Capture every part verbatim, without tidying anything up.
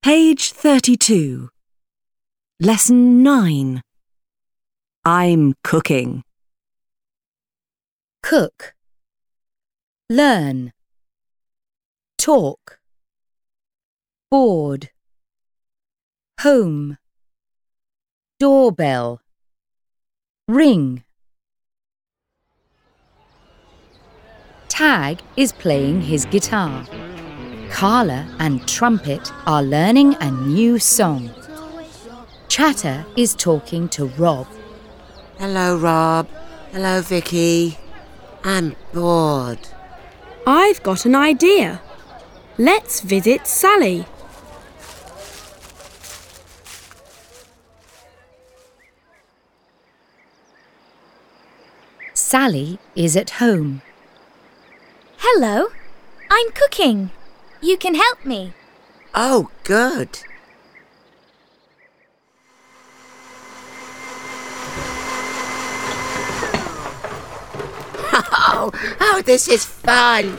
Page thirty-two. Lesson nine. I'm cooking. Cook. Learn. Talk. Board. Home. Doorbell. Ring. Tag is playing his guitar. Carla and Trumpet are learning a new song. Chatter is talking to Rob. Hello, Rob. Hello, Vicky. I'm bored. I've got an idea. Let's visit Sally. Sally is at home. Hello, I'm cooking. You can help me. Oh, good. Oh, oh, this is fun.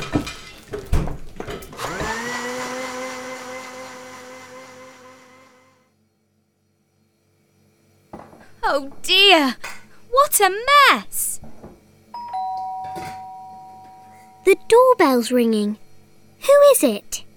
Oh dear, what a mess! The doorbell's ringing. Who is it?